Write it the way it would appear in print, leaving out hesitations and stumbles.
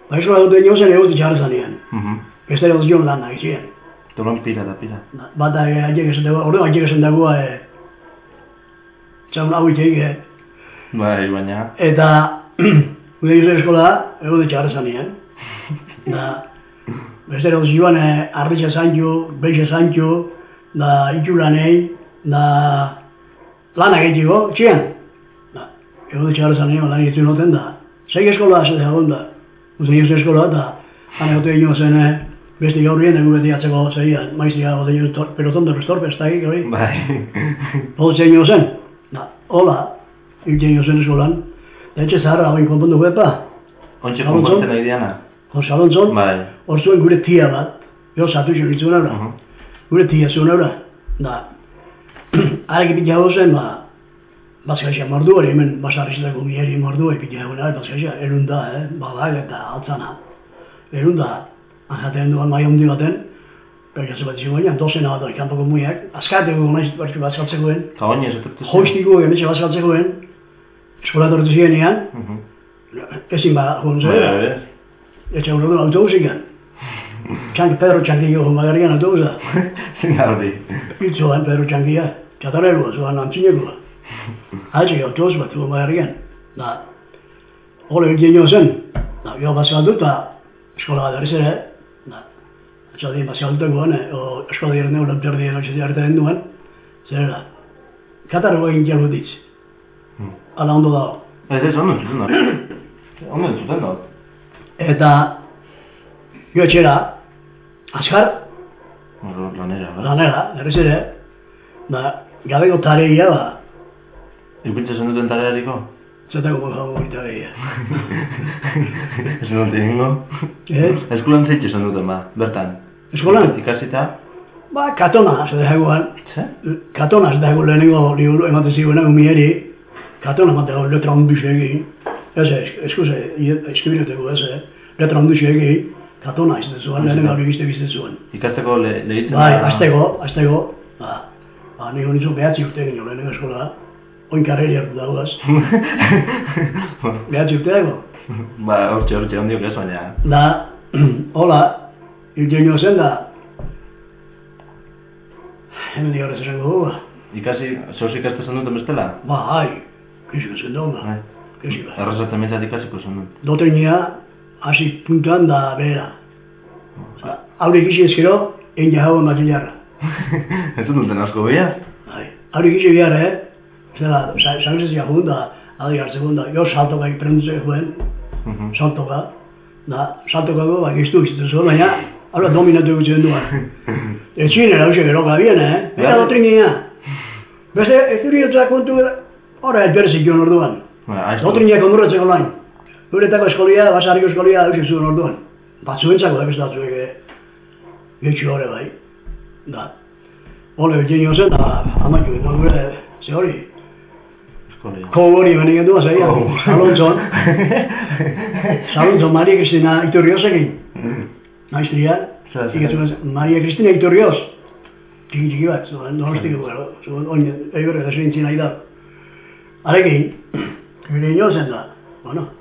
Ba, eskola dute ino zen egote txarra zanean. Beste ere zion lan nahi ziren. Tolon pila da pila. Bata haiek esan dagoa, orduan haiek esan dagoa, txamun hau iteik, Bai, baina. Eta, gure ino eskola egote txarra zanean. Da, beste ere zioan arritxa zantxu, beixa zantxu, da itxulanei, da lanak egitiko, txian. Da, egote txarra zanean lan egitzen noten da. Zei eskola zede egon da. Zei eskola eta han egote ino zen beste gaurrien egu beti atzeko zeian. Maizia egote ino peloton de restorpe, ez da egin, hori? Bai. Holte ino zen. Da, hola, egiten ino zen eskolan. Da etxe zaharra hori konpondu guepa. Ontxe konpontzen nahi diana? Jose Alonso, hor zuen gure tia bat. Jo, zatu izan ditzuen eura. Gure tia zuen eura. Da, arek ipitia zen, Bazkaixia mordu hori, hemen basarrizitako mieri mordu hori pitia eguna, Bazkaixia, erun da, badak eta altzana. Erun da, anjaten duan mai hondi baten, perkatze bat izan goinean, dozena bat hori kanpoko muiak, azkateko naiz bertzu bazkaltzekoen, hoiztiko emetxe bazkaltzekoen, eskola tortu zirenean, ezin joan zera, etxe hori duen autobusikan. Pedro Txanquillo joan bagarrian autobusa. Zingardi. Itzoan Pedro Txanquilla, txatarelua, zoan antzinekua. Haitxe autobus bat joan bagarrian. Da, hori egiten jo zen, jo bazkaldu eta eskola bat erriz ere, atxaldien bazkaldutekoan, eskola diren egun lepterdien atxaldien artean duen, zerera, katarreko egin txalgo ditz. Ala ondo dago. Ez, ondo zuten da. Ondo zuten da. Eta, jo etxera, azkar, lanera, erriz ere, gabeko tareia da. Ipintza zen duten tareariko? Zetako mojago hori tareia. Ez dut egingo? Eskolan zeitxe zen duten bertan? Eskolan? Ikasita? Katona, zedeagoan. Katona zedeago lehenengo liburu ematen ziguen mieri, katona ematen letra onduz egin. Eskuze, eskibiruteko letra onduz egin, katona izan zuen, lehenengo hori bizte zuen. Ikasteko lehitzen da? Bai, azteko. Nik honizu behatzi urte egin jo lehenengo eskola. Oin karreri hartu dagoaz. Behatzi urte dago? Hortxe, ondiok ez baina. Da, hola, irten jo zen da, hemen dik horrez esango dugu. Ikasi, zoz ikaste zen duten bestela? Kisiko zen dugu. Errazatzen mentzat ikasiko zen dut. Dotrinia, hasi puntuan da behera. Haure ikisi ezkero, egin jahauen bat hilarra. Ez duten asko behar? Haure ikisi behar, zela, sanzizia jun da, adik hartzeko da, jo saltoka iprenduzek juen, saltoka, da, saltoka go, giztu izitzen zuen, baina, hau dominatu egutzen duan. Etxinera, hau gero gabien, Eta dotrinia. Beste, ez duriotza kontu, horra elperzik joan orduan. Dotrinia kondurratzeko lain. Guretako eskolia, basarriko eskolia, hau zuen orduan. Batzuentzako da beste batzuek, getxu horre bai. Da, hole betxen zen, da, amaitu, eta gure, ze hori. Kogori benen gendu, zeia, Salontzon Maria Cristina Iturriozekin. Maestria, Maria Cristina Iturrioz. Txiki bat, donostik oin, egorre da zuen nahi da. Arekin, gure ino zen da, bueno,